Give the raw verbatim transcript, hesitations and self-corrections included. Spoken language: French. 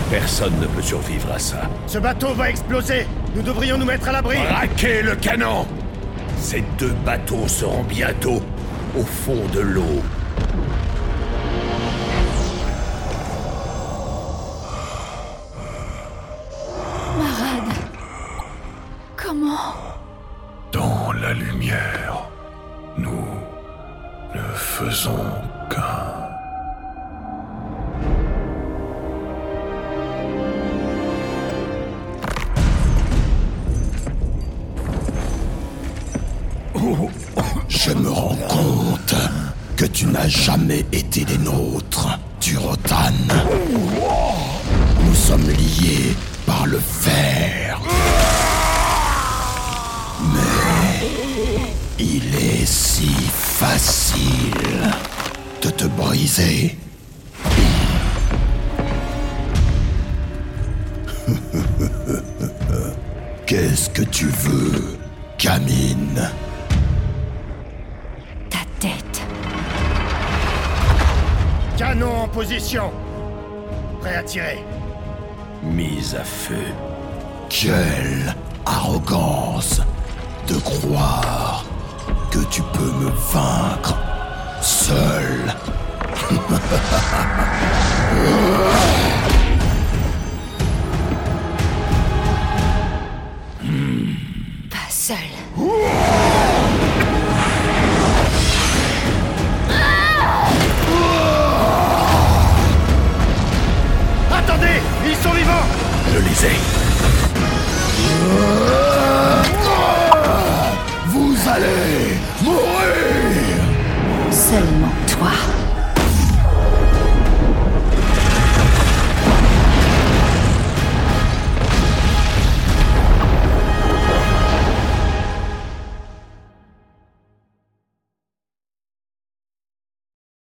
Personne ne peut survivre à ça. Ce bateau va exploser. Nous devrions nous mettre à l'abri. Braquez le canon! Ces deux bateaux seront bientôt au fond de l'eau. Marad. Comment? Dans la lumière, nous ne faisons qu'un. Je me rends compte que tu n'as jamais été des nôtres, Durotan. Nous sommes liés par le fer. Mais il est si facile de te briser. Qu'est-ce que tu veux, Kamine? Ta tête. Canon en position. Prêt à tirer. Mise à feu. Quelle arrogance de croire que tu peux me vaincre seul. Pas seul.